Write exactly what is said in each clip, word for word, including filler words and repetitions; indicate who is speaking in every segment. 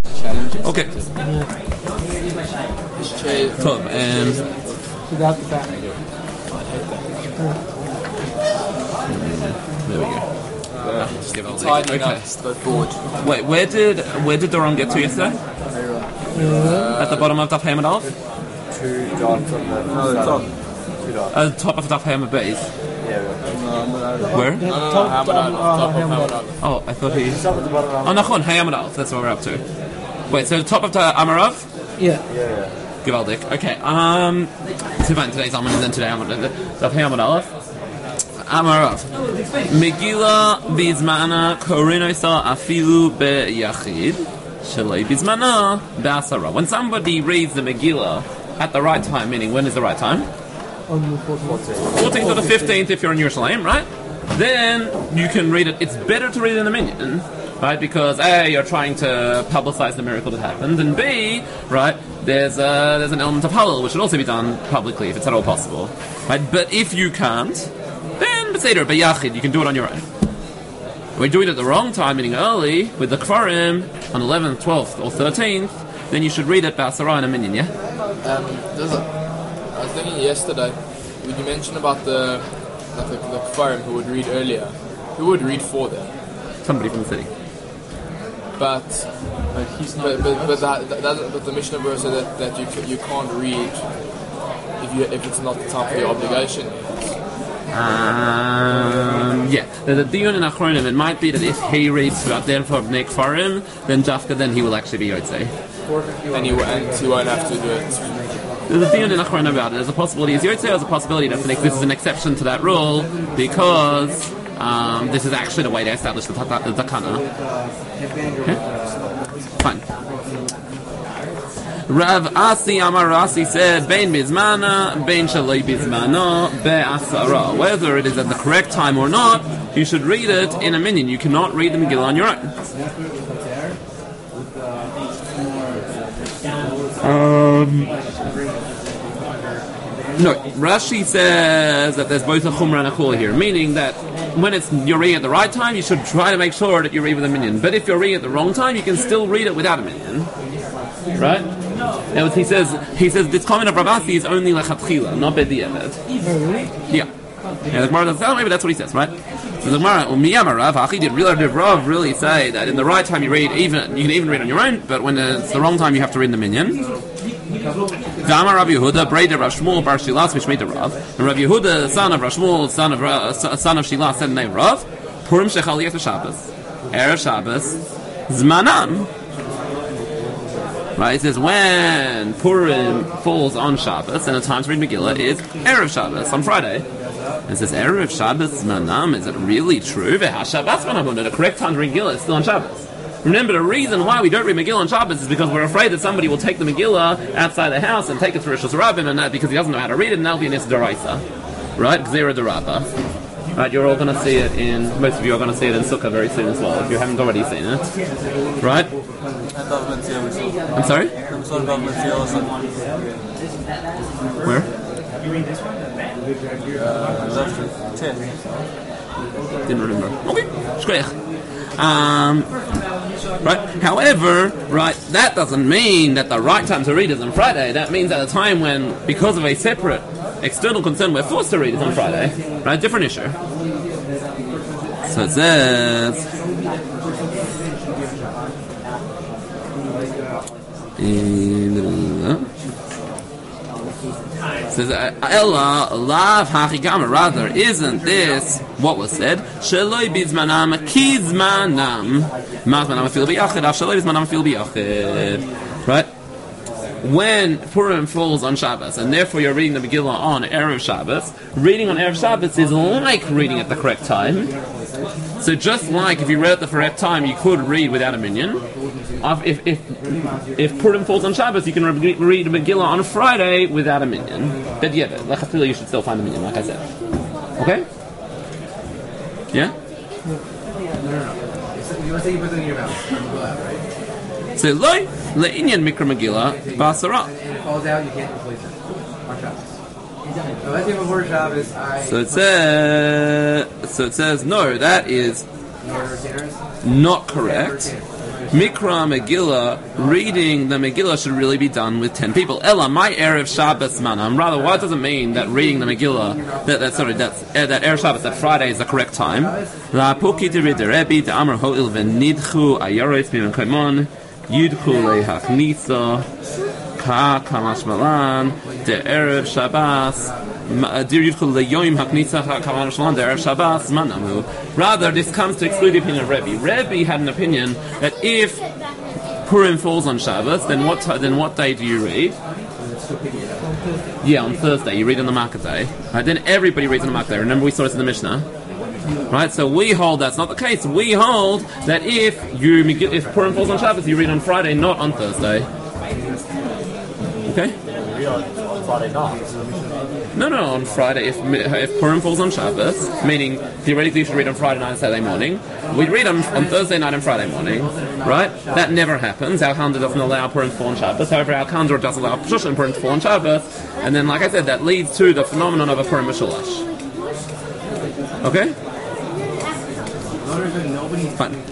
Speaker 1: Okay. Top and
Speaker 2: without the back.
Speaker 1: There we go. Uh, just give it
Speaker 3: Tidying
Speaker 1: okay.
Speaker 3: up the board.
Speaker 1: Wait, where did where did Doron get to yesterday?
Speaker 2: Uh,
Speaker 1: At the bottom of Daf Hamad Aleph?
Speaker 4: Two dots on the no, the top. Two dots.
Speaker 1: At the top of Daf Hamad Beis.
Speaker 4: Yeah.
Speaker 1: Where?
Speaker 3: No, no, no, Hamad Aleph, top of Hamad Aleph.
Speaker 1: Oh, I thought he.
Speaker 4: Top at the bottom.
Speaker 1: Oh, Nachon, Hamad Aleph. That's what we're up to. Wait, so the top of the Amarav?
Speaker 2: yeah.
Speaker 4: Yeah, yeah.
Speaker 1: Gewaldig. Okay. Um. So fine. Today's Amud and then today Amud. Daf Hamad Aleph. Amarav. Megillah bizmana korinoisa afilu beyachid. Shalei bizmana be'asara. When somebody reads the Megillah at the right time, meaning when is the right time?
Speaker 2: On the fourteenth.
Speaker 1: fourteenth or the fifteenth if you're in Yerushalayim, right? Then you can read it. It's better to read it in the minyan, right? Because A, you're trying to publicize the miracle that happened, and B, right, there's a, there's an element of halal which should also be done publicly if it's at all possible, right? But if you can't, then Beseder, B'yachid, you can do it on your own. When you're doing it at the wrong time, meaning early, with the Kfarim, on eleventh, twelfth, or thirteenth, then you should read it B'asara in a minyan, yeah?
Speaker 3: Um, there's a, I was thinking yesterday, when you mentioned about the like the, the Kfarim who would read earlier, who would read for them?
Speaker 1: Somebody from the city.
Speaker 3: But but he's not. But but, but, that, that, that, but the Mishnah Berurah said that, that you ca- you can't read if you if it's not the time for your obligation.
Speaker 1: Um, yeah, the, the Dion in Achronim, it might be that if he reads about them for Bnei Kfarim, then Dafka, then he will actually be Yotzei.
Speaker 3: And you and you won't have to do it.
Speaker 1: There's a Dion in Achronim about it. There's a possibility he's Yotzei, there's a possibility that this is an exception to that rule, because um, this is actually the way they establish the, the, the Takana. Okay? Fine. Rav Asi Amar Asi said, Bein bizmana, bein shalei bizmana, be'asara. Whether it is at the correct time or not, you should read it in a minyan. You cannot read the Megillah on your own. Um, no, Rashi says that there's both a chumrah and a chula here, meaning that when it's you're reading at the right time, you should try to make sure that you read with a minyan. But if you're reading at the wrong time, you can still read it without a minyan. Right? Now he says he says this comment of Rabasi is only lechatchila, not b'diavad. Yeah. Yeah, the Gemara doesn't tell me, but that's what he says, right? So the Gemara, Umiyama Rav, Achi did really did Rav really say that in the right time you read even you can even read on your own, but when it's the wrong time you have to read in the minyan. V'amar Rav Yehuda, Breda Rav Shmuel Bar Shilas Mishmei Rav, and Rav Yehuda, son of Rav Shmuel, son of uh, son of Shilas, said the name Rav, Purim Shechaliyat Shabbos, Erev Shabbos, Zmanan. Right, it says when Purim falls on Shabbos, and the time to read Megillah is Erev Shabbos, on Friday. And it says Erev Shabbos Manam, is it really true? V'ha-Shabbos Manam, the correct time to read Megillah is still on Shabbos. Remember, the reason why we don't read Megillah on Shabbos is because we're afraid that somebody will take the Megillah outside the house and take it to Rosh Hashanah, and that because he doesn't know how to read it, and that'll be an Isdaraisa. Right? Gzera D'Rabba. Right, you're all going to see it in, most of you are going to see it in Sukkah very soon as well, if you haven't already seen it. Right? I'm sorry? Where? Didn't remember. Okay, shkoyach. Um, right. However, right, that doesn't mean that the right time to read is on Friday. That means at a time when, because of a separate external concern, we're forced to read it on Friday. Right, different issue. So it says. Says Ella lav hachigama. Rather, isn't this what was said? Sheloi bizmanam kizmanam. Mazmanam afil biyachid. Af sheloi bizmanam afil biyachid. Right. When Purim falls on Shabbos, and therefore you're reading the Megillah on Erev Shabbos, reading on Erev Shabbos is like reading at the correct time. So just like if you read at the correct time, you could read without a minyan. If if if Purim falls on Shabbos, you can re- read Megillah on Friday without a minyan. But yeah, lechatchila you should still find a minyan, like I said. Okay? Yeah?
Speaker 5: You want to say you put it in your mouth, right?
Speaker 1: So loy le'inyan mikra Megillah ba'asara.
Speaker 5: And it falls out, you can't replace it on Shabbos. So let's say before Shabbos, I.
Speaker 1: So it says. So it says no. That is not correct. Mikra Megillah, reading the Megillah should really be done with ten people. Ella, my Erev Shabbos manam. Rather, what does it mean that reading the Megillah, that, that sorry, that's, uh, that Erev Shabbos, that Friday is the correct time? La Puki de Rebbe, de Amar Ho'il Venidchu, Ayarois Bimon Kaimon, Yudchu Lehachnitza, Ka Kamash Malan, de Erev Shabbos, Rather, this comes to exclude the opinion of Rebbe. Rebbe had an opinion that if Purim falls on Shabbos, then what t- then what day do you read? Yeah, on Thursday. You read on the market day. Right, then everybody reads on the market day. Remember, we saw this in the Mishnah. Right, so we hold that's not the case. We hold that if you if Purim falls on Shabbos, you read on Friday, not on Thursday. Okay.
Speaker 4: We read on Friday night.
Speaker 1: No, no, on Friday, if if Purim falls on Shabbos, meaning theoretically you should read on Friday night and Saturday morning, we'd read on, on Thursday night and Friday morning, right? That never happens. Our calendar doesn't allow Purim to fall on Shabbos. However, our calendar does allow Pshush and Purim to fall on Shabbos, and then, like I said, that leads to the phenomenon of a Purim B'Shulash. Okay? Fine.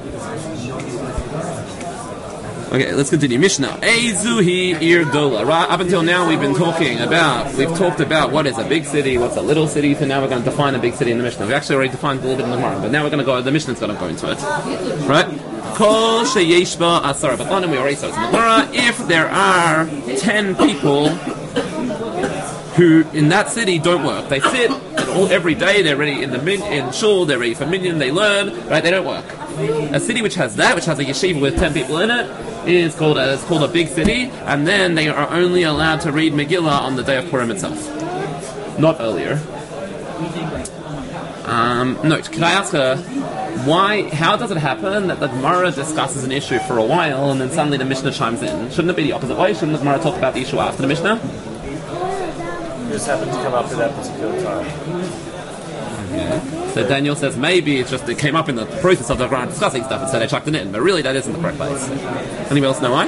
Speaker 1: Okay, let's continue. Mishnah. Eizuhi Irdola. Right, up until now we've been talking about, we've talked about what is a big city, what's a little city, so now we're going to define a big city in the Mishnah. We actually already defined a little bit in the Gemara, but now we're going to go, the Mishnah's going to go into it. Right? Kol sheyeshba asara batanim, we already saw it in the Gemara. If there are ten people who in that city don't work, they sit all, every day, they're ready in the min, in shul, they're ready for minyan, they learn, right, they don't work. A city which has that, which has a yeshiva with ten people in it, is called a, it's called a big city, and then they are only allowed to read Megillah on the day of Purim itself, not earlier. Um, note, can I ask her, why, how does it happen that the Gemara discusses an issue for a while and then suddenly the Mishnah chimes in? Shouldn't it be the opposite way? Shouldn't the Gemara talk about the issue after the Mishnah?
Speaker 4: It just happened to come up at that particular time.
Speaker 1: Yeah. So Daniel says maybe it's just it came up in the process of the Gemara discussing stuff and so they chucked it in, but really that isn't the correct place. Anybody else know why?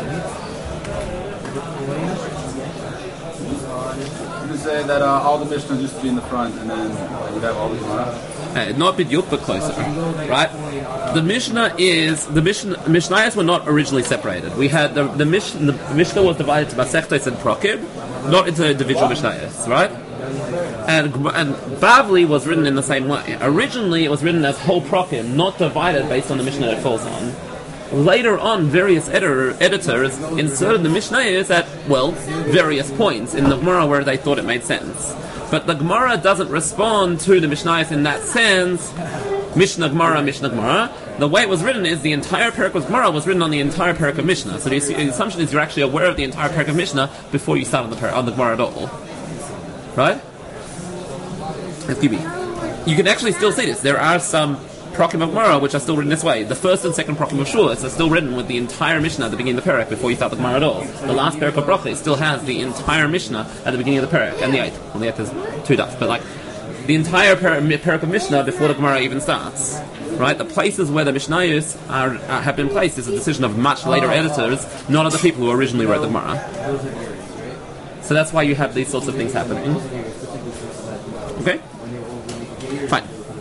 Speaker 6: You say that uh, all the Mishnah just be in the front and then uh, you'd have all the Gemara?
Speaker 1: Uh, not B'dyuk, but closer, right? The Mishnah is the Mishnah. Mishnayos were not originally separated. We had the the Mishnah. The Mishnah was divided to Masechtos and Prokim, not into individual Mishnayos, right? And and Bavli was written in the same way. Originally, it was written as whole Prokim, not divided based on the Mishnah it falls on. Later on, various editor, editors inserted the Mishnayos at, well, various points in the Gemara where they thought it made sense. But the Gemara doesn't respond to the Mishnayos in that sense. Mishnah Gemara, Mishnah Gemara. The way it was written is the entire parak of Gemara was written on the entire parak of Mishnah. So the, the assumption is you're actually aware of the entire parak of Mishnah before you start on the parak, on the Gemara at all. Right? Let's keep it. You can actually still see this. There are some Prokim of Gemara which are still written this way. The first and second Prokim of Shulas are still written with the entire Mishnah at the beginning of the parak before you start the Gemara at all. The last parak of Brachos still has the entire Mishnah at the beginning of the parak, and the eighth. Well, the eighth is two dots, but like the entire parak, parak of Mishnah before the Gemara even starts. Right? The places where the Mishnayos are, are, have been placed is a decision of much later editors, not of the people who originally wrote the Gemara. So that's why you have these sorts of things happening. Okay? Fine.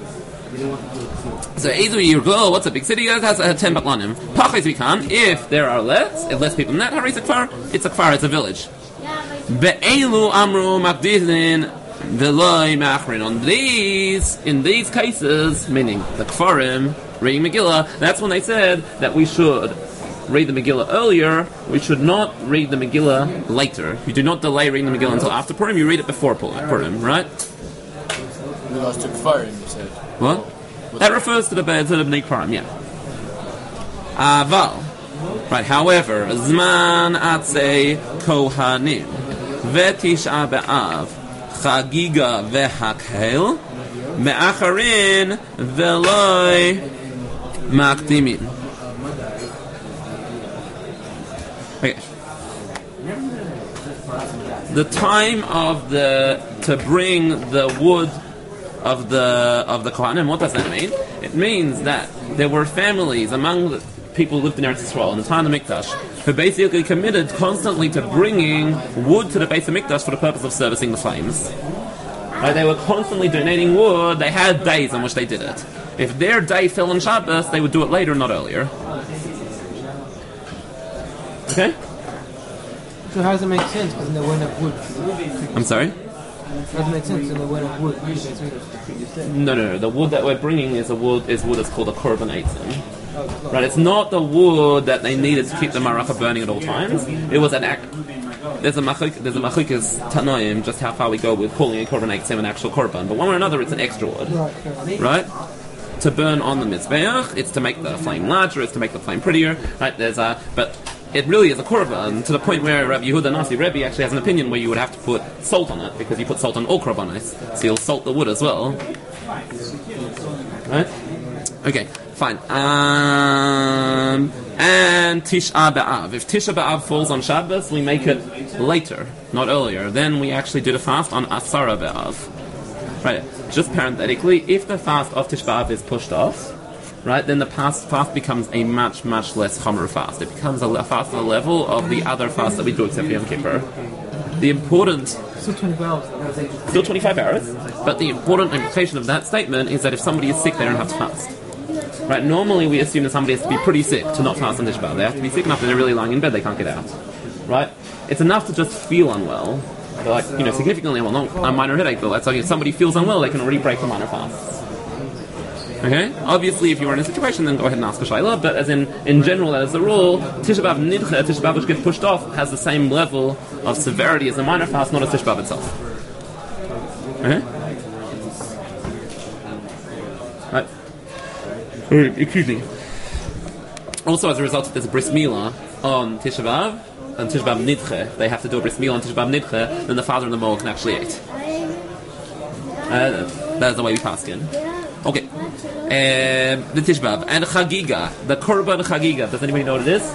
Speaker 1: So Ezu Yirgo, what's a big city? It has uh, ten batlanim. Pachis we can. If there are less, if less people than that, Haris a kfar, it's a kfar, it's a village. Be'elu amru makdizin v'loi machrin. On these, in these cases, meaning the kfarim, reading Megillah, that's when they said that we should read the Megillah earlier, we should not read the Megillah later. You do not delay reading the Megillah until after Purim, you read it before Purim, right?
Speaker 3: In regards to Kfarim, you said.
Speaker 1: What? That refers to the to the Bnei Kfarim, yeah. Aval. Right, however, Zman Atzei Kohanim V'Tish'a B'Av Chagiga V'Hakhel Me'acharin V'Loi Makdimin. Okay. The time of the to bring the wood of the of the Kohanim, what does that mean? It means that there were families among the people who lived in Eretz Yisrael in the time of the Mikdash who basically committed constantly to bringing wood to the base of Mikdash for the purpose of servicing the flames. Right, they were constantly donating wood. They had days on which they did it. If their day fell on Shabbos, they would do it later, not earlier. Okay?
Speaker 2: So how does it make sense? Because they went up wood.
Speaker 1: I'm sorry?
Speaker 2: How does it make sense? Because they went up wood.
Speaker 1: No, no, no. The wood that we're bringing is a wood is wood that's called a korban eitzim. Right? It's not the wood that they needed to keep the maracha burning at all times. It was an act. There's a machik. There's a machikas tanoim just how far we go with calling a korban eitzim an actual korban. But one way or another, it's an extra wood. Right? To burn on the mizbeach, it's to make the flame larger, it's to make the flame prettier. Right? There's a but. It really is a korban to the point where Rabbi Yehuda Nasi Rebbe actually has an opinion where you would have to put salt on it because you put salt on all korbanos, so you'll salt the wood as well. Right? Okay, fine. Um, and Tisha B'Av. If Tisha B'Av falls on Shabbos, we make it later, not earlier. Then we actually do the fast on Asara B'Av. Right? Just parenthetically, if the fast of Tisha B'Av is pushed off, right, then the fast, fast becomes a much, much less chomer fast. It becomes a fast on the level of the other fasts that we do except for Yom Kippur. The important...
Speaker 2: Still twenty-five hours.
Speaker 1: Still twenty-five hours, but the important implication of that statement is that if somebody is sick, they don't have to fast. Right, normally we assume that somebody has to be pretty sick to not fast on Tisha B'Av. They have to be sick enough that they're really lying in bed, they can't get out. Right? It's enough to just feel unwell. They're like, you know, significantly unwell, not a minor headache, but that's like if somebody feels unwell, they can already break the minor fast. Okay? Obviously, if you were in a situation, then go ahead and ask a shayla, but as in, in general, that is the rule, Tisha B'Av Nidche, Tisha B'Av which gets pushed off, has the same level of severity as a minor fast, not as Tisha B'Av itself. Okay? Right. Excuse me. Also, as a result, if there's a bris milah on Tisha B'Av, on Tisha B'Av Nidche, they have to do a bris milah on Tisha B'Av Nidche, then the father and the mother can actually eat. Uh, that is the way we pass in. Okay. Um, the Tisha B'Av and Chagiga, the Korban Chagiga. Does anybody know what it is?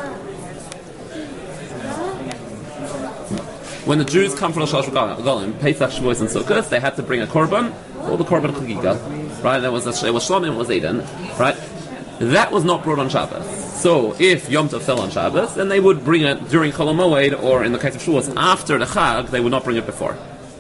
Speaker 1: When the Jews come from the Shalosh Golim, Pesach, Shavuos, and Sukkot, they had to bring a Korban, or the Korban Chagiga. Right? There was a, it was Shlomim, it was Eden. Right? That was not brought on Shabbos. So if Yom Tov fell on Shabbos, then they would bring it during Chol HaMoed, or in the case of Shavuos, after the Chag, they would not bring it before.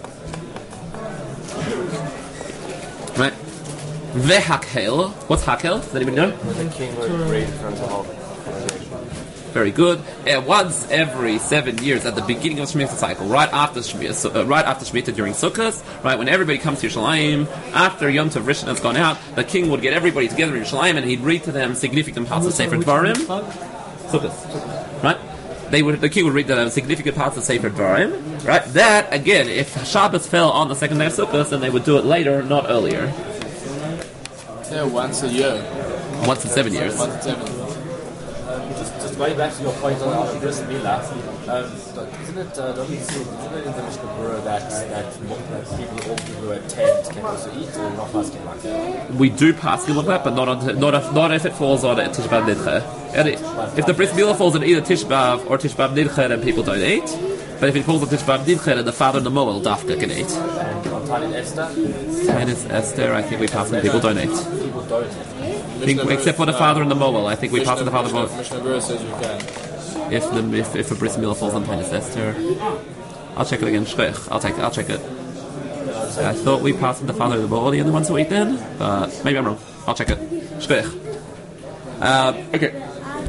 Speaker 1: Right? Vehakel. What's hakel? Does anybody know?
Speaker 4: The king would read in front of the whole congregation.
Speaker 1: Very good. Uh, once every seven years, at the beginning of Shemitah cycle, right after Shemitah, so, uh, right after Shemitah during Sukkot, right when everybody comes to Yerushalayim, after Yom Tov Rishon has gone out, the king would get everybody together in Yerushalayim and he'd read to them significant parts of Sefer Dvarim. Sukkot, right? They would, the king would read to them significant parts of Sefer Dvarim, right? That again, if Shabbos fell on the second day of Sukkot, then they would do it later, not earlier.
Speaker 3: Yeah, once a year.
Speaker 1: Once in seven years.
Speaker 3: Once in seven years.
Speaker 4: Um, just, just going back to your point on the bris milah, um, isn't it, uh, don't you see, isn't it in the Mishnah Berurah that, that, that people, all people who attend can also eat, or not asking like that?
Speaker 1: We do pass like that, but not on, not if, not if it falls on Tish B'Av Nidche. If the bris milah falls on either Tish B'Av or Tish B'Av Nidche, then people don't eat. But if it falls on Tish B'Av Nidche, then the father and the mother dafka can eat.
Speaker 4: And on Talit Esther?
Speaker 1: Talit Esther, I think we pass and people don't eat.
Speaker 4: People don't eat.
Speaker 1: I think, except for the father and the mobile, I think we pass to the father and the mobile.
Speaker 3: Mishnah Berurah says you can.
Speaker 1: If the if, if a bris milah falls on Talit Esther, I'll check it again. Shkoich. I'll take it. I'll check it. I thought we passed to the father and the mobile, the only ones who eat then, but maybe I'm wrong. I'll check it. Shkoich. Uh, okay.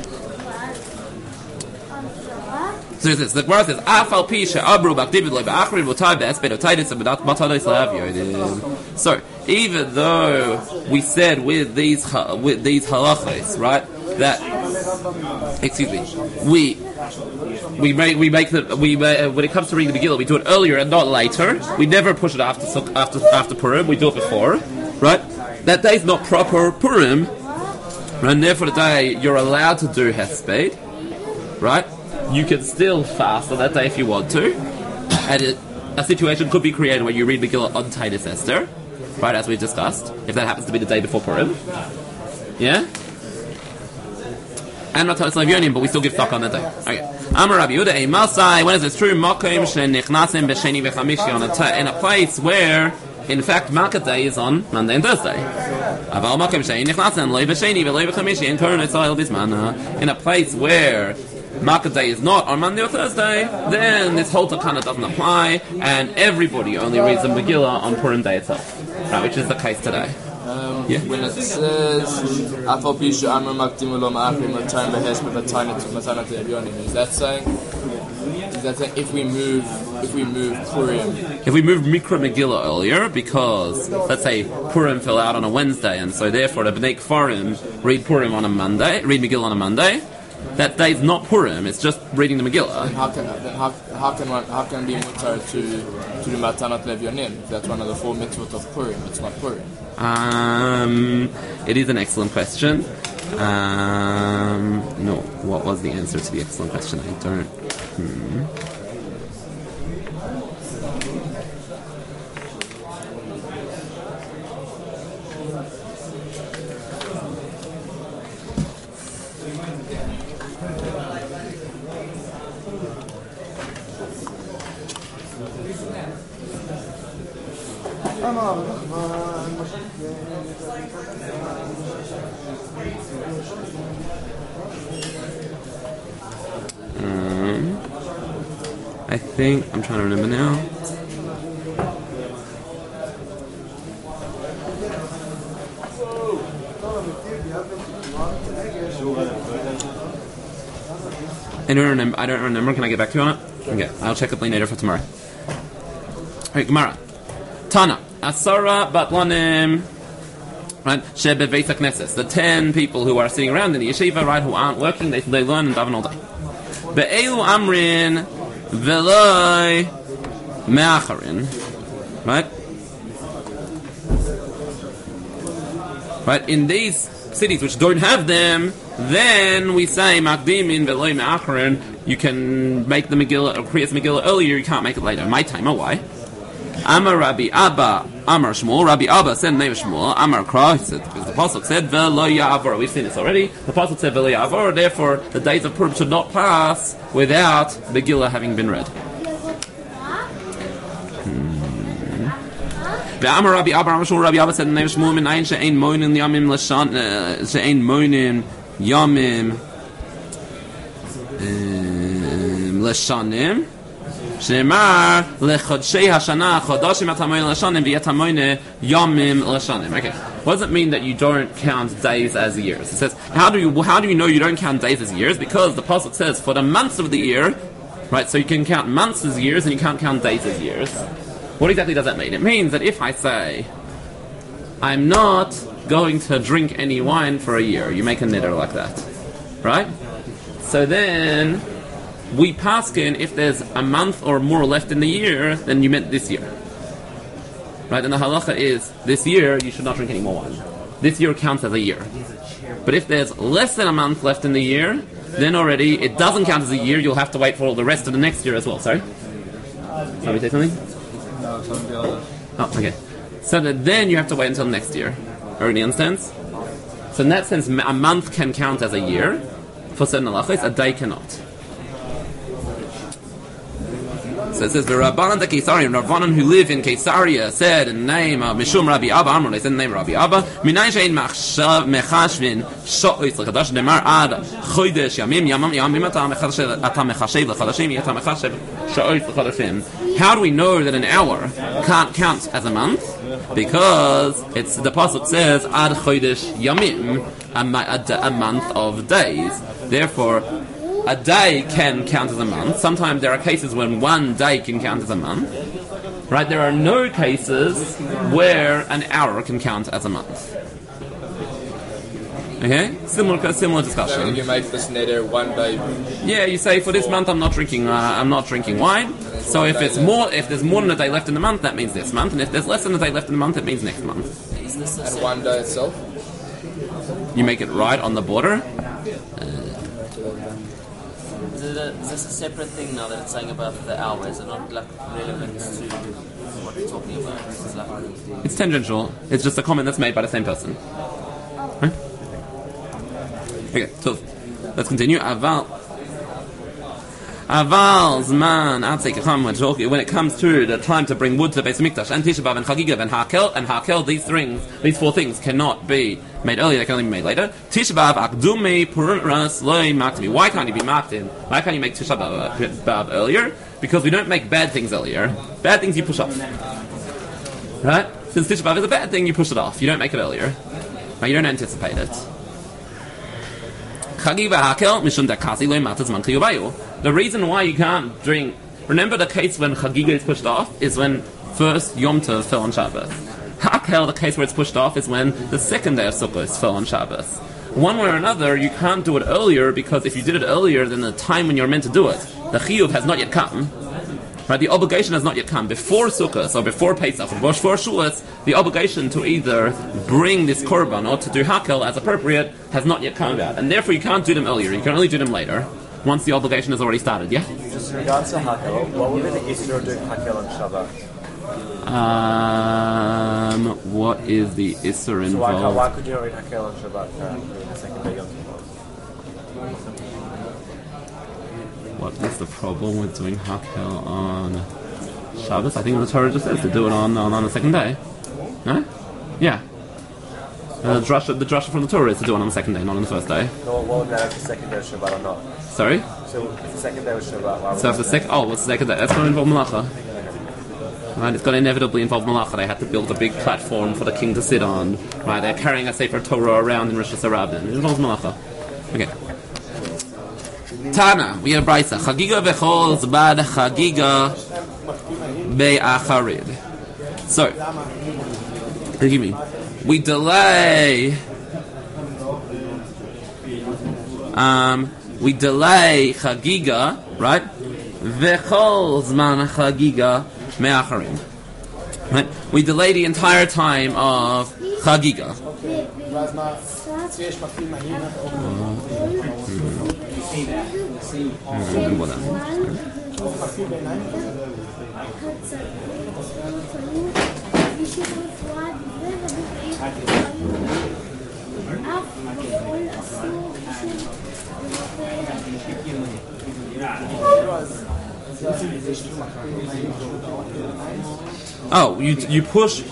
Speaker 1: So it says, the Gemara says, Afal Pisha Abru Bakdivid Loy Ba'achrin V'Tay Be'espedo Taidis and B'Matadis La'av. So, even though we said with these with these halachos, right, that excuse me, we we make we make the we uh, when it comes to reading the Megillah, we do it earlier and not later. We never push it after after after Purim. We do it before, right? That day is not proper Purim, and therefore the day you're allowed to do Hesped, right? You can still fast on that day if you want to, and it, a situation could be created where you read Megillah on Taidis Esther, right, as we discussed, if that happens to be the day before Purim. Yeah? And not Talis Lavyonim, but we still give stock on that day. Okay. Amar Rabbi Yehuda, a Masai, when is it true? Makom shenichnasim b'sheni v'chamishi, on a in a place where, in fact, Makkah Day is on Monday and Thursday. Aval makom shenichnasim loy b'sheni v'loy v'chamishi, and Koron Yisrael bismana. In a place where Makkah Day is not on Monday or Thursday, then this whole takana doesn't apply, and everybody only reads the Megillah on Purim Day itself, right, which is the case today.
Speaker 3: Um,
Speaker 1: Yeah.
Speaker 3: When it says "Afal Pishu Amar Makdimu Lo Ma'achrim Return Behesh Matana Matana Evyonim," is that saying? Is that saying if we move if we move Purim?
Speaker 1: If we moved Mikra Megillah earlier, because let's say Purim fell out on a Wednesday, and so therefore the Bnei Kfarim read Purim on a Monday, read Megillah on a Monday. That day is not Purim; it's just reading the Megillah.
Speaker 3: Then how can then how, how can one how can be mutar to to do Matanat Levyonim? If that's one of the four mitzvot of Purim, it's not Purim.
Speaker 1: Um, it is an excellent question. Um, no, what was the answer to the excellent question? I don't. Hmm. Um, I think I'm trying to remember now. I don't remember. I don't remember. Can I get back to you on it? Okay, I'll check up later for tomorrow. Alright, Gemara. Tana, Asara Batlanim, right? Shebe Veit HaKnesses. The ten people who are sitting around in the yeshiva, right, who aren't working, they, they learn and daven all day. Be'elu Amrin Veloi Me'acharin, right? Right, in these cities which don't have them, then we say Makdimin Veloi Me'acharin. You can make the Megillah or create the Megillah earlier. You can't make it later. My time, why? Amar Rabbi Abba, Amar Shmuel. Rabbi Abba said, "Name Shmuel." Amar Kra, he said, because the pasuk said, "Velo Ya'avor." We've seen this already. The pasuk said, "Velo Ya'avor." Therefore, the days of Purim should not pass without Megillah having been read. Amar Rabbi Abba, Amar Shmuel. Rabbi Abba said, "Name Shmuel." Minayin she'ein moinin yamim l'shan, she'ein moinin yamim l'shanim. Shemar lechodshei hashana chodashim atamoyin l'shanim v'yatamoyin yamim l'shanim. Okay, what does it mean that you don't count days as years? It says, how do you how do you know you don't count days as years? Because the pasuk says for the months of the year, right? So you can count months as years and you can't count days as years. What exactly does that mean? It means that if I say I'm not going to drink any wine for a year, you make a nidder like that, right? So then we paskin if there's a month or more left in the year, then you meant this year. Right? And the halacha is, this year you should not drink any more wine. This year counts as a year. But if there's less than a month left in the year, then already it doesn't count as a year, you'll have to wait for the rest of the next year as well. Sorry? Can we say something?
Speaker 6: No, something else.
Speaker 1: Oh, okay. So that then you have to wait until next year. Already understands? So in that sense, a month can count as a year. For certain halachos, a day cannot. So it says the Rabbanan the Caesarian, Rabbanan who live in Caesarea said in the name of Mishum Rabbi Abba, Amr, they said in the name of Rabbi Abba, Minayin she'ein mechashvin sho'is l'chadash demar ad chodesh yamim yamim yamim ata mechashev l'chadashim ata mechashev sho'is l'chadashim. How do we know that an hour can't count as a month? Because it's the pasuk says ad chodesh yamim, a, a, a month of days. Therefore, a day can count as a month. Sometimes there are cases when one day can count as a month. Right? There are no cases where an hour can count as a month. Okay? Similar similar discussion.
Speaker 3: So you make this neder one day.
Speaker 1: Yeah, you say for this month I'm not drinking uh, I'm not drinking wine. So if it's more if there's more than a day left in the month, that means this month, and if there's less than a day left in the month, it means next month.
Speaker 3: And one day itself?
Speaker 1: You make it right on the border.
Speaker 7: Is, it a, is this a separate thing now that it's saying about the hour? Is it not like relevant to what we're talking about? It's, like,
Speaker 1: it's tangential. It's just a comment that's made by the same person. Right? Okay, so let's continue. Aval Aval Zman Atzei when it comes to the time to bring wood to Beis Mikdash and Tisha B'Av and Chagiga and Hakel and Hakel, these things, these four things cannot be made earlier, they can only be made later. Tisha B'Av Akdumi Purim Ras Loi Maktimi. Why can't you be marked in? Why can't you make Tisha B'Av earlier? Because we don't make bad things earlier. Bad things you push off. Right? Since Tisha B'Av is a bad thing, you push it off. You don't make it earlier. Right? You don't anticipate it. The reason why you can't drink... Remember the case when Chagiga is pushed off is when first Yom Tov fell on Shabbos. Hakel, the case where it's pushed off, is when the second day of Sukkot fell on Shabbos. One way or another, you can't do it earlier, because if you did it earlier than the time when you're meant to do it, the Chiyuv has not yet come. Right, the obligation has not yet come. Before Sukkot, or before Pesach, or before Shavuos, the obligation to either bring this korban or to do hakel as appropriate has not yet come about. And therefore you can't do them earlier, you can only do them later, once the obligation has already started, yeah?
Speaker 4: Just in regards to hakel, what would be the issur of doing hakel on Shabbat?
Speaker 1: Um, what is the issur involved?
Speaker 4: So why, why could you not read hakel on Shabbat uh, during the second day Yom Tov?
Speaker 1: What is the problem with doing hakel on Shabbos? I think the Torah just says to do it on on, on the second day. No? Yeah. Uh, the drasha, the drasha from the Torah is to do it on the second day, not on the first day.
Speaker 4: No, what would that if the second day was Shabbat or not?
Speaker 1: Sorry?
Speaker 4: So if the second day was Shabbat, why would
Speaker 1: So if the second, oh, what's the second day? That's going to involve malacha. Right, it's going to inevitably involve malacha. They have to build a big platform for the king to sit on. Right, they're carrying a Sefer Torah around in Rosh Hashanah. It involves malacha. Okay. Tana, we have Brisa. Chagiga v'chol zbad chagiga be'acharid. So, forgive me. We delay. Um, we delay chagiga, right? V'chol zman chagiga me'acharim. Right? We delay the entire time of chagiga. Oh, you you push.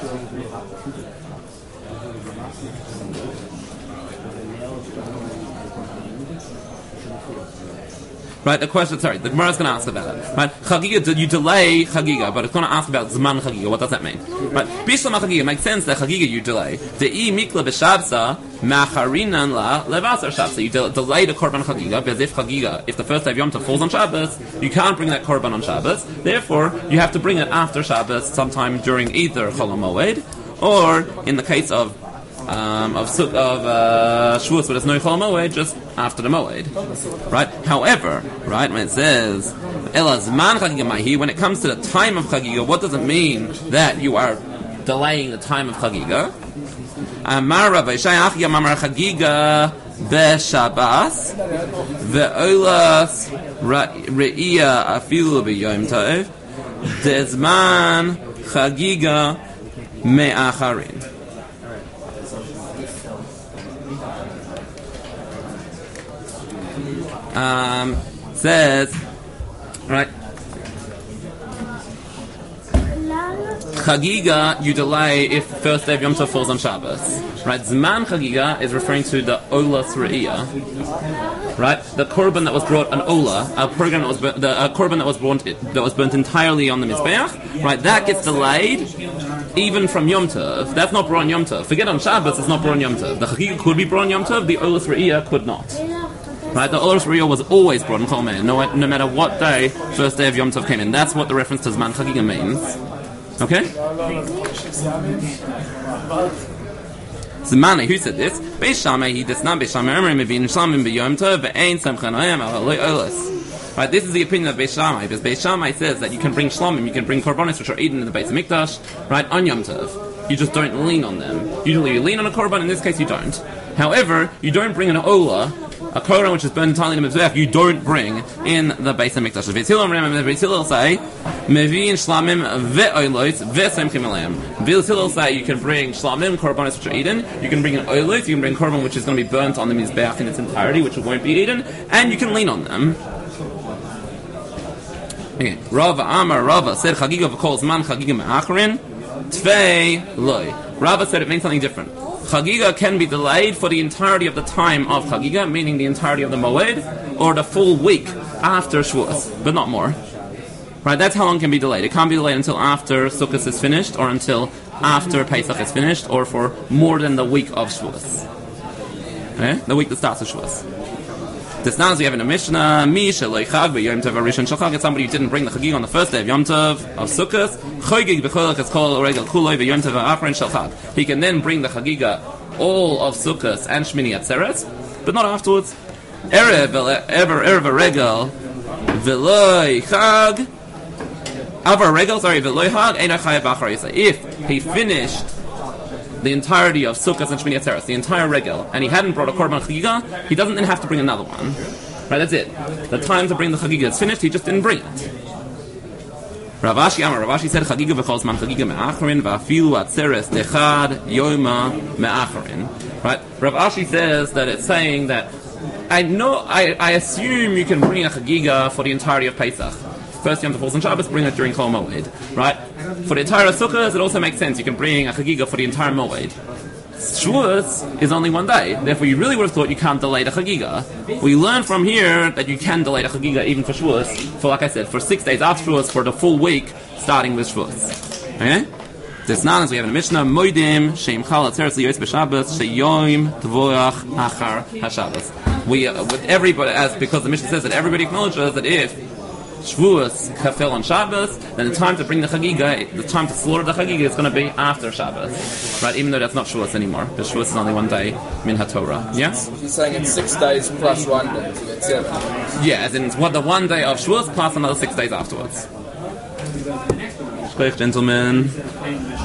Speaker 1: Right, the question, sorry, the Gemara is going to ask about it. Right, Chagiga, you delay Chagiga, but it's going to ask about Zman Chagiga. What does that mean? Right, Bishlam Chagiga makes sense that Chagiga you delay. De'i mikla b'shabsa macharinan la levasar shabsa. You de- delay the korban Chagiga, because if Chagiga, if the first day of Yom Tov falls on Shabbos, you can't bring that korban on Shabbos. Therefore, you have to bring it after Shabbos, sometime during either Chol HaMoed, or in the case of Um, of of uh, Shavuos, but there's no Chol Moed, just after the Moed, right? However, right, when it says Ela Zman Chagiga Mahi, when it comes to the time of Chagiga, what does it mean that you are delaying the time of Chagiga? Amar Rav Yishai Achya Mamar Chagiga beShabbos veOlas Re'ia Afilu beYom Tov Dezman Chagiga Me'acharin. Um, says, right, Chagiga you delay if the first day of Yom Tov falls on Shabbos. Right, Zman Chagiga is referring to the Olas Re'iyah. Right, the korban that was brought, an Ola, a korban that was burnt, the a korban that was burnt that was burnt entirely on the Mizbeach. Right, that gets delayed even from Yom Tov. That's not brought on Yom Tov. Forget on Shabbos, it's not brought on Yom Tov. The Chagiga could be brought on Yom Tov, the Olas Re'iyah could not. Right, the Olas Re'iyah was always brought in Chol Moed, no, no matter what day, first day of Yom Tov came in. That's what the reference to Zman Chagiga means. Okay? Zmani, who said this? Beis Shammai, he does not Beis Shammai, Emre Mevin Shlamim B'Yom Tov, Ve'ein Semchanayim Ahaloi Olas. Right, this is the opinion of Beis Shammai, because Beis Shammai says that you can bring Shlamim, you can bring Korbanos which are eaten in the Beis Hamikdash, right, on Yom Tov. You just don't lean on them. Usually you lean on a Korban, in this case you don't. However, you don't bring an Ola, a korban which is burned entirely in the Mizbeach, you don't bring in the Beis Hamikdash. The Beis Hillel, remember, the Beis Hillel say, Mevin Shlamim ve'olos ve'semchim aleim. Beis Hillel say you can bring Shlamim, korbanos which are eaten, you can bring an olos, you can bring korban which is going to be burnt on the Mizbeach in its entirety, which won't be eaten, and you can lean on them. Okay, Rava Amar Rava said Chagiga v'kol zman Chagiga me'acharin tvei loy. Rava said it means something different. Chagiga can be delayed for the entirety of the time of Chagiga, meaning the entirety of the Moed, or the full week after Shavuos, but not more. Right, that's how long it can be delayed. It can't be delayed until after Sukkot is finished, or until after Pesach is finished, or for more than the week of Shavuos. Okay? The week that starts with Shavuos. This now we have in a Mishnah, Mi Sheloi Chag B'Yom Tov Rishon Shel Chag. It's somebody who didn't bring the Chagig on the first day of Yom Tov of Sukkot. Chagig B'Cholach is called Regel Kuloi B'Yom Tov Achron Shel Chag. He can then bring the Chagiga all of Sukkot and Shmini Atzeret, but not afterwards. Erev Ever Erev Regel V'Loi Chag Avar Regel. Sorry, V'Loi Chag Eina Chayav B'Acharisa. If he finished the entirety of Sukkot and Shmini Atzeres, the entire regel, and he hadn't brought a Korban Chagiga, he doesn't then have to bring another one. Right, that's it. The time to bring the Chagiga is finished, he just didn't bring it. Rav Ashi Amar, Rav Ashi said, Chagiga v'chol zman Chagiga me'acharin, v'afilu Atzeres dechad yoima me'acharin. Right, Rav Ashi says that it's saying that, I know, I, I assume you can bring a Chagiga for the entirety of Pesach. First Yom Tov falls on Shabbos, bring it during Chol Moed. Right? For the entire Sukkot, it also makes sense. You can bring a Chagiga for the entire Moed. Shavuos is only one day. Therefore, you really would have thought you can't delay the Chagiga. We learn from here that you can delay the Chagiga even for Shavuos, for, like I said, for six days after Shavuos, for the full week, starting with Shavuos. Okay? This now is we have in the Mishnah, Moedim, Sheim Chal Atzeres Liyos B'Shabbos, Sheyoim Tvorach Achar HaShabbos. We, uh, with everybody, as because the Mishnah says that everybody acknowledges that if Shavuos fell on Shabbos, then the time to bring the Chagiga, the time to slaughter the Chagiga is going to be after Shabbos, right? Even though that's not Shavuos anymore, because Shavuos is only one day Min HaTorah. Yes?
Speaker 3: He's saying it's six days plus one day to get seven.
Speaker 1: Yeah, as in it's what the one day of Shavuos plus another six days afterwards. Sprech, gentlemen.